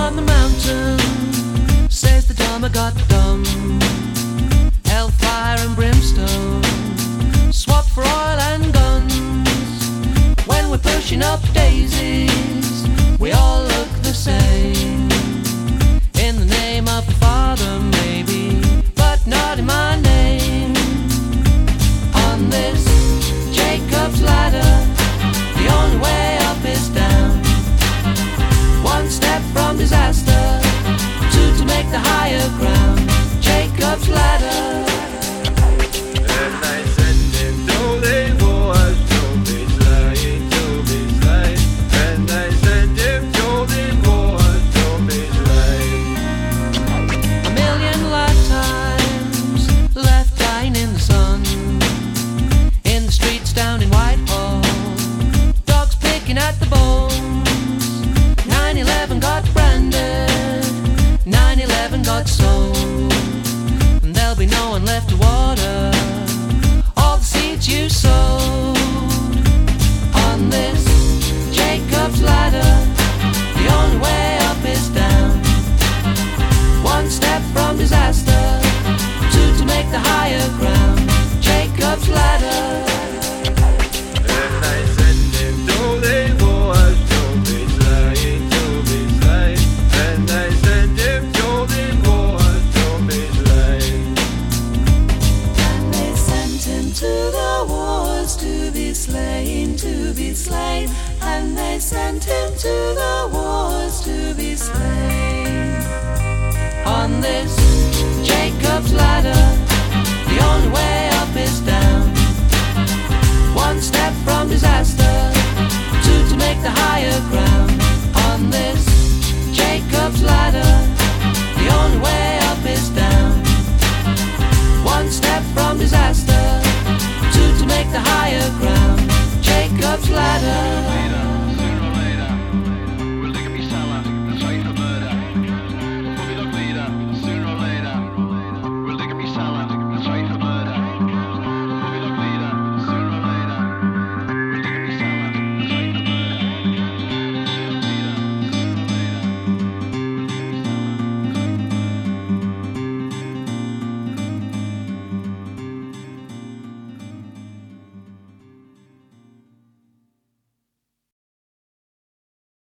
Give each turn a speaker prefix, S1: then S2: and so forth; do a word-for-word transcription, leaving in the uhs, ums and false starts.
S1: on the mountain, says the dumb I got dumb. Hellfire and brimstone, swap for oil and guns. When we're pushing up daisies, we all look the same. In the name of the Father, maybe, but not in my name. On this Jacob's ladder, the only way up is down. One step from disaster, two to make the higher ground. Jacob's ladder.
S2: And I send him to the wars, to be slain, to be slain. And I send him to the wars, to be slain.
S1: A million lifetimes left dying in the sun, in the streets down in Whitehall, dogs picking at the bones. nine eleven got branded, nine eleven got sold, and there'll be no one left to water all the seeds you sowed. On this Jacob's ladder, the only way up is down. One step from disaster,